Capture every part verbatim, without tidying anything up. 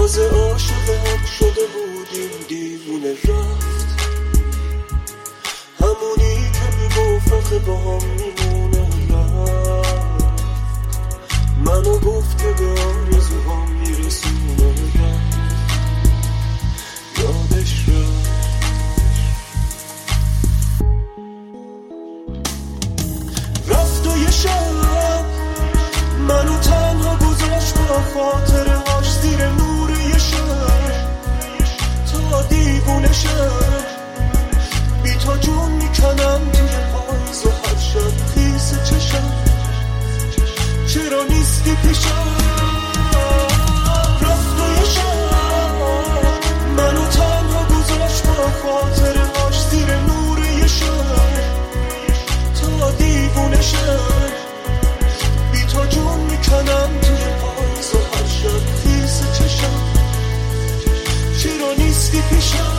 تازه عاشق هم شده بودیم دیوونه رفت، همونی که میگفت آخه با هم میمونه رفت، منو گفت که به آرزوهام میرسونه رفت، یادش رفت. رفت و یه شب منو تنها گذاشت با خاطره هاش زیر نور یه شب تا دیوونه شب، بی تا جون میکنم توی پاییز و هر شب خیس چشم چرا نیستی پیشم. رفت و یه شب منو تنها گذاشت با خاطره هاش زیر نور یه شب تا دیوونه شب، بی تا جون میکنم توی پاییز و هر شب خیس چشم چرا نیستی پیشم.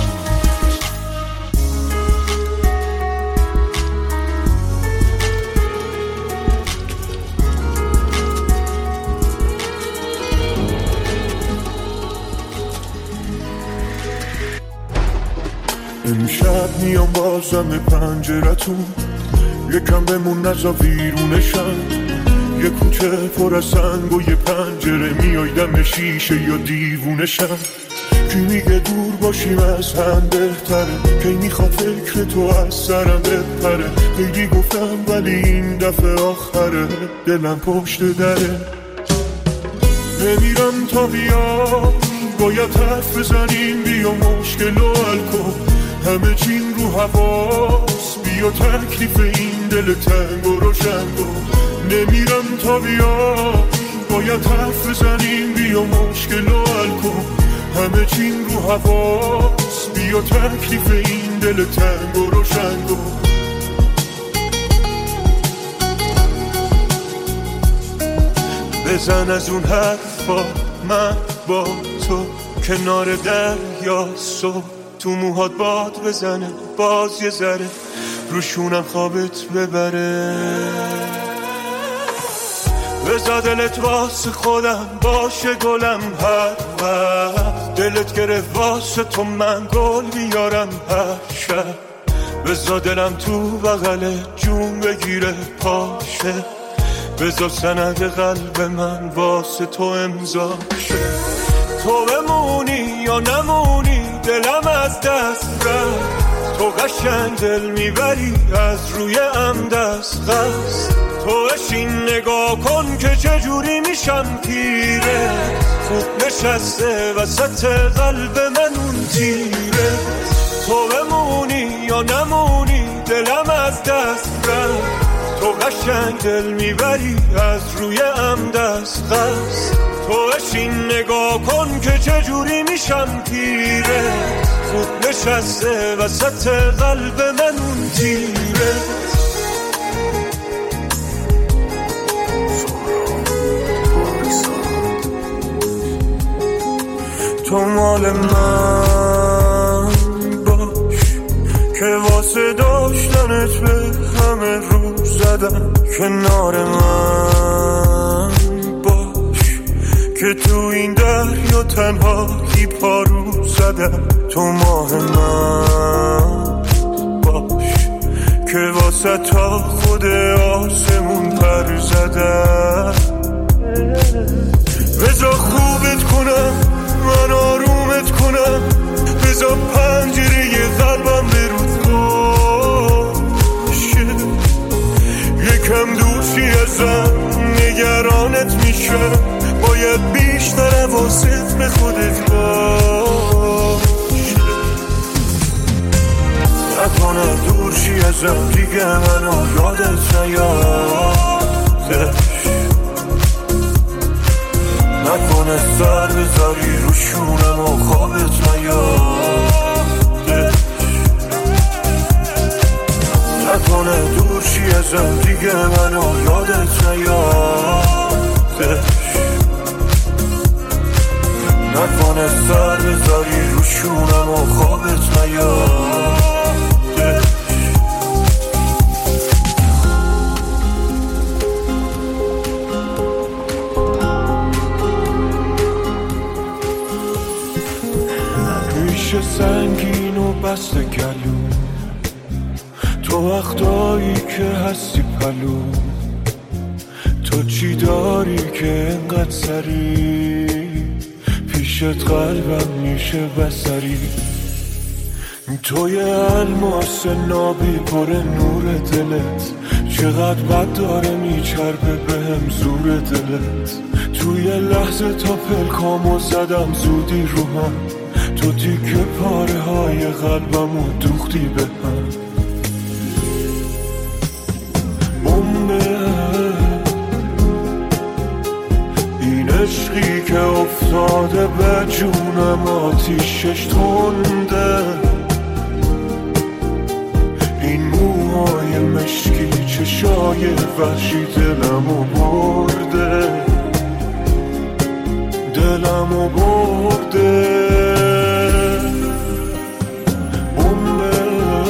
امشب میام بازم پنجرتون، یکم بمون نزا ویرونشم، یه کوچه پر از سنگ و یه پنجره، میای دم شیشه یا دیوونشم. کی میگه دور باشیم از هم بهتره، کی میخواد فکر تو از سرم بپره، خیلی گفتم ولی این دفعه آخره، دلم پشت دره. نمیرم تا بیا باید حرف بزنیم، بیا مشکل و حل کن، همه چیم رو حواس، بیا تکلیف این دل تنگ و روشن کن. نمیرم تا بیا باید حرف بزنیم، بیا مشکل و حل کن، همه چیم رو حواس، بیا تکلیف این دل تنگ و روشن کن. بزن از اون حرفا من با تو کنار دریا، صبح تو موهات باد بزنه باز یه ذره روشونم خوابت ببره. بذار دلت واسه خودم باشه گلم هر وقت، دلت گرفت واسه تو من گل بیارم هر شب. بذار دلم تو بغل جون بگیره پاشه، بذار سند قلب من واسه تو امضا شه. تو بمونی یا نمونی دلم از دست رفت، تو قشنگ دل میبری از روی ام دست قصد. تو اشین نگاه کن که چجوری میشم تیره، خوب نشسته وسط قلب من اون تیره. تو بمونی یا نمونی دلم از دست رفت، تو قشنگ دل میبری از روی ام دست قصد. تو اشین نگاه کن که چجوری میشم تیره، خوب نشسته وسط قلب من اون تیره. تو مال من باش که واسه داشتنت به همه رو زدم، کنار من باش که تو این دریا تنهایی پارو زدم. تو ماه من باش که واسه تا خود آسمون پر زدم. بذار خوبت کنم من آرومت کنم، بذار پنجره قلبم برود باشه، یکم دوشی ازم نگرانت میشم، باید بیشتر حواست به خودت باشه. نکنه دورشی ازم دیگه منو یادت نیادش، نکنه سر بذاری رو شونم و خوابت نیادش، نکنه دورشی ازم دیگه منو یادت نیادش، نکنه سر بذاری رو شونم و خوابت نیادش. ریش سنگین و بست گلو، تو وقتایی که هستی پلو، تو چی داری که انقدر سری پیشت قلبم میشه بسری. تو یه الماس نابی پر نور دلت، چقدر بد داره میچربه بهم زور دلت. توی لحظه تا پلکامو زدم زودی رو هم، تو تیکه پاره های قلبمو دوختی به هم. بمبه این عشقی که افتاده به جونم، آتیشش تنده، این موهای مشکی چشای وحشی دلمو برده، دلمو برده. بمبه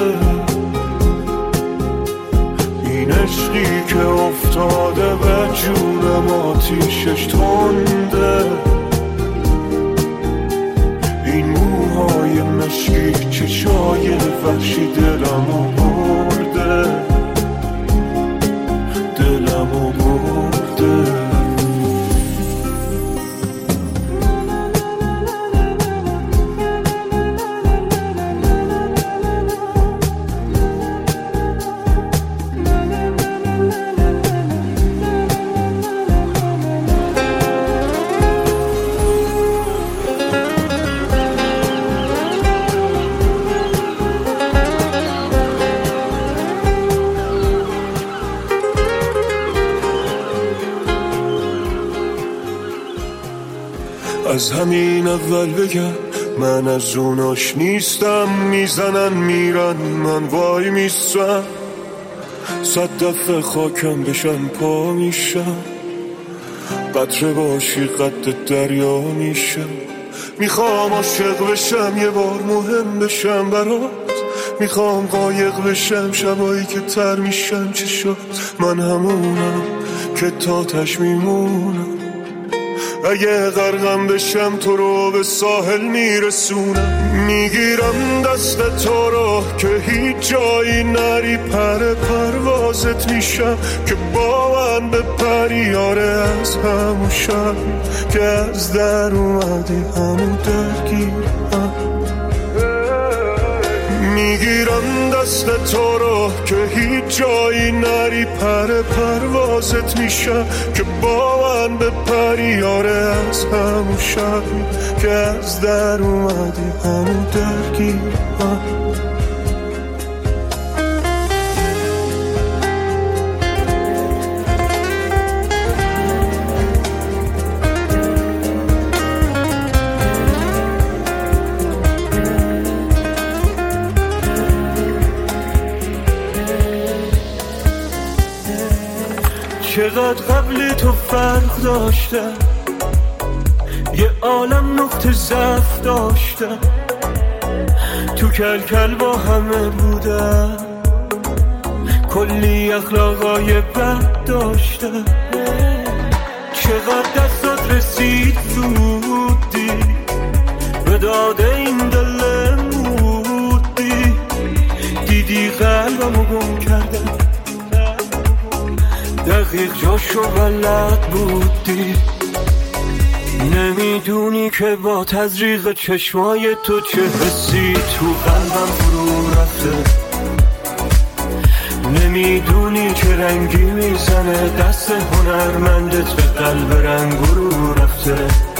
این عشقی که افتاده به جونم، آتیشش تنده، این موهای مشکی چشای وحشی دلمو برده، دلمو برده. از همین اول بگم من از اوناش نیستم، میزنن میرن من وای میستم، صد دفعه خاکم بشن پا میشم، قطره باشی قد دریا میشم. میخوام عاشق بشم یه بار مهم بشم برات، میخوام قایق بشم شبایی که تر میشم چشات، من همونم که تا تش میمونم، اگه غرقم بشم تو رو به ساحل میرسونم. میگیرم دست تو رو که هیچ جایی نری، پر پروازت میشم که با من به پری. آره از همون شب که از در اومدی همون درگیرم، میگیرم دست تو رو که هیچ جایی نری، پر پروازت میشم که با من به پری. آره از همون شب که از در اومدی همون درگیرم. چقدر قبل تو فرق داشتم، یه عالم نقطه ضعف داشتم، تو کل کل با همه بودم، کلی اخلاقای بد داشتم. چقدر دستات رسید زودی به داده این دل مودی، دیدی قلبمو گم کردم، دقیق جاشو بلد بودی. نمیدونی که با تزریق چشمای تو چه حسی تو قلبم فرو رفته، نمیدونی که رنگی میزنه دست هنرمندت به قلب رنگورو رفته.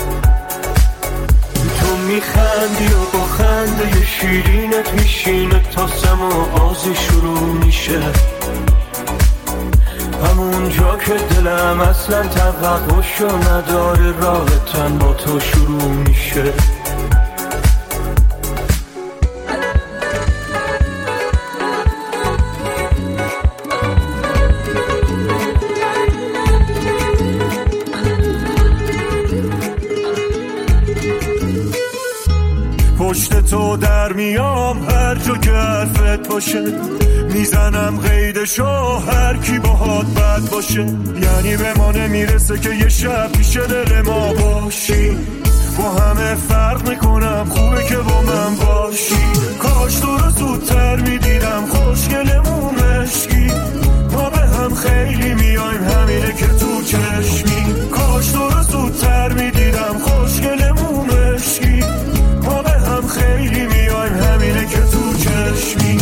تو میخندی و با خنده شیرینت میشینه تا سما آزی شروع میشه، همون جا که دلم اصلا توقعشو نداره، راه تن با تو شروع میشه. پشت تو در میام هر جا که حرفت باشه، میزنم قیدشو هر کی باهات بد باشه. یعنی به ما نمیرسه که یه شب پیش دل ما باشی، با همه فرق میکنم، خوبه که با من باشی. کاش تو رو زودتر میدیدم، خوشگلمون عشقی، ما به هم خیلی میایم، همینه که تو چشمی. کاش تو رو زودتر میدیدم، خوشگلمون عشقی، ما به هم خیلی میایم، همینه که تو چشمی.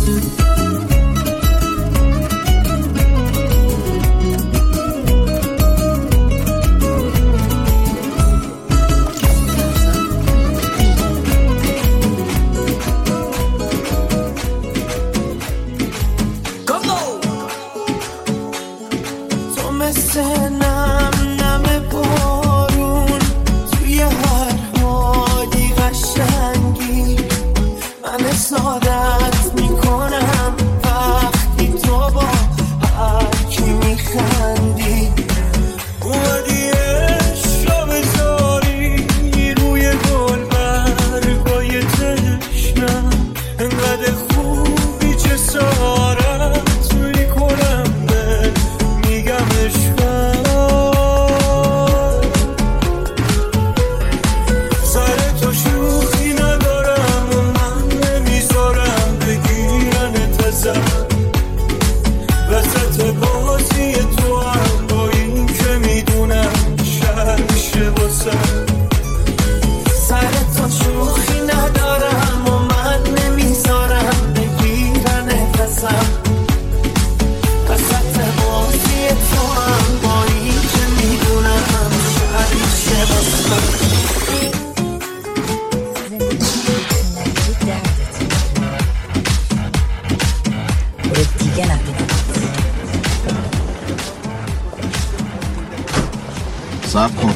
صبر کن.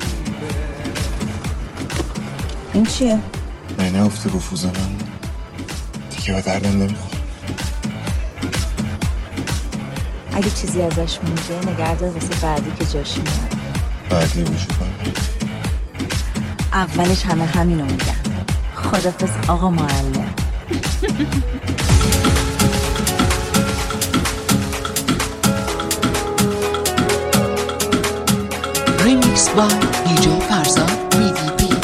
این چیه؟ اینه افته رفوز من دیگه به دردم نمیخوره. اگه چیزی ازش مونده نگردار واسه بعدی که جاشی میاد. بعدی بوشو کنم. اولش همه همینو میگن. خدافظ آقا معلم. Remix by دی جی فرزاد وی دی پی.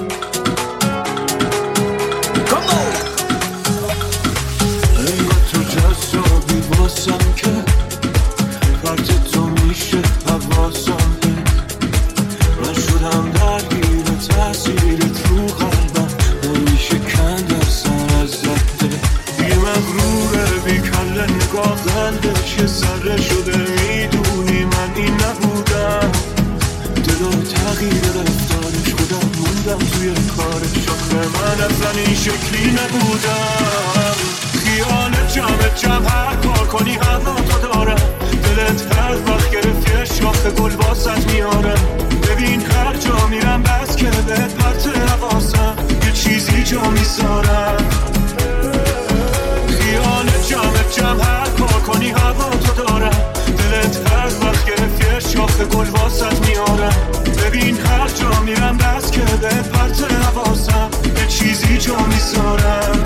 انگار تو جذابی واسم که فرد تو میشه حواسم که من شدم درگیر تأثیرت رو قلبم، نمیشه کندر سر از زده. یه مغروره بی کله نگاه قلبش یه سره شده، میدونی من این نبودم. دلو تغییر رفتارش خودم موندم توی کارش، آخه من اصلا این شکلی نبودم. خیال جمع جمع هر کار کنی هوا تو دارم، دلت هر وقت گرفتی شاخ گل واسط میارم. ببین هر جا میرم بس که بهت پرت حواسم، یه چیزی جا میذارم. خیال جمع جمع هر کار کنی هوا تو دارم، دلت هر وقت گرفتی شاخ گل واسط میارم. ببین هر جا میرم بس که بهت پرت حواسم، یه چیزی جا میذارم.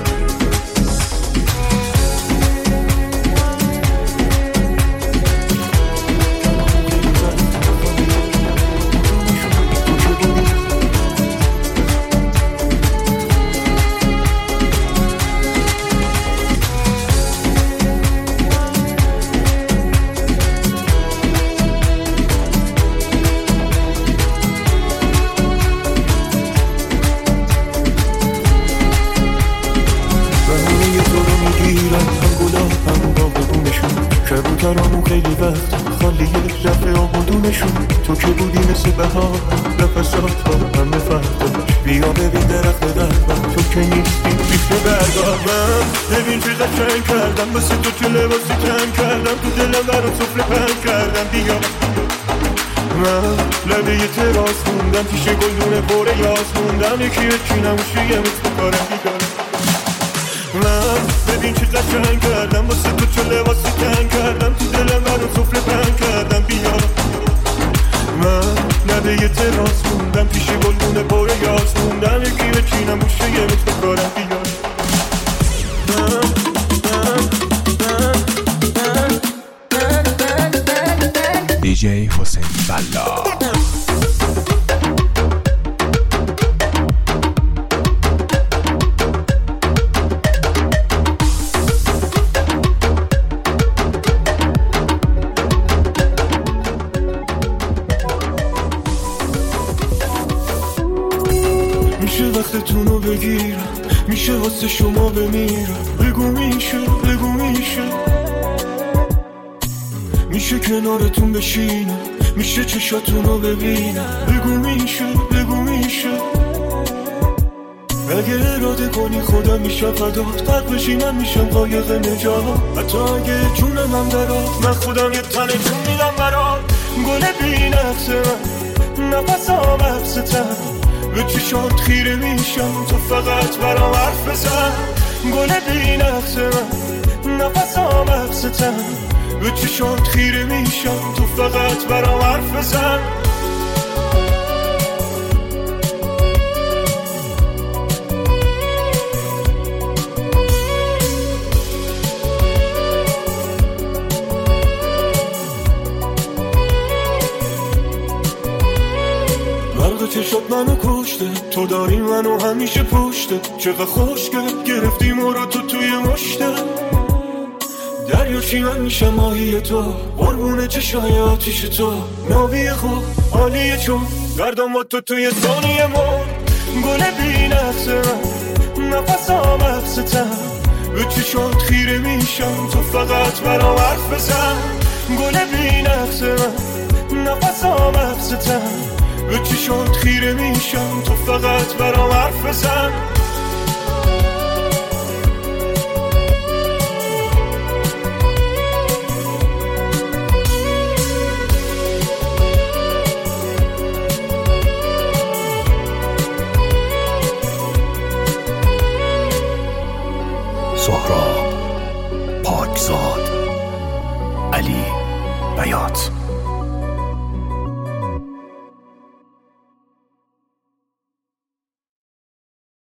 کبوترامون خیلی وقت خالیه رفه آبودونشون، تو که بودی مثل بهار نفسات ها همه فردا. بیا ببین درخت دربم تو که نیستی بیفته برگاه. ببین چه قشنگ کردم واسه تو، چه لباسی تن کردم تو دلم برام سفره پهن کردم. بیا من لبه یه تراس موندم، پیش گلدونه باره یاس موندم، یکی به چی نموشه یه مثل کارم بیدارم. من ببین چه قشنگ کردم واسه تو، چه لباسی تن کردم تو دلم برام سفره پهن کردم. بیا من لبه یه تراس موندم، پیش گلدونه باره یاس موندم، یکی به چی نموشه یه مثل کارم. بیا دی جی حسین فلا. میشه وقتتونو بگیرم، میشه واسه شما بمیرم. بگو میشه، بگو میشه، میشه کنارتون بشینم، میشه چشاتونو ببینم. بگو میشه، بگو میشه، اگه اراده کنی خودم میشم فدات، قد بشی من میشم قایق نجات. حتی اگه جونم هم درات، من خودم یه تنه جون میدم برات. گل بی نقص من، نفسام حبستم، به چشات خیره میشم، تو فقط برام حرف بزن. گل بی نقص من، نفسام حبستم، به چشات خیره میشم، تو فقط برام حرف بزن. چشات منو کشته، تو داری منو همیشه پشته. چقدر خوشگل گرفتی مرا تو توی مشته. دریاچی من میشم ماهی تو، قربون چشای آتیش تو. ناوی خوب عالیه چون گردم با تو توی ثانیه مر. گل بی نقص من، نفسام حبستم، به چشات خیره میشم، تو فقط برام حرف بزن. گل بی نقص من، نفسام حبستم، به چشات خیره میشم، تو فقط برام حرف بزن. سهراب، پاکزاد، علی بیات.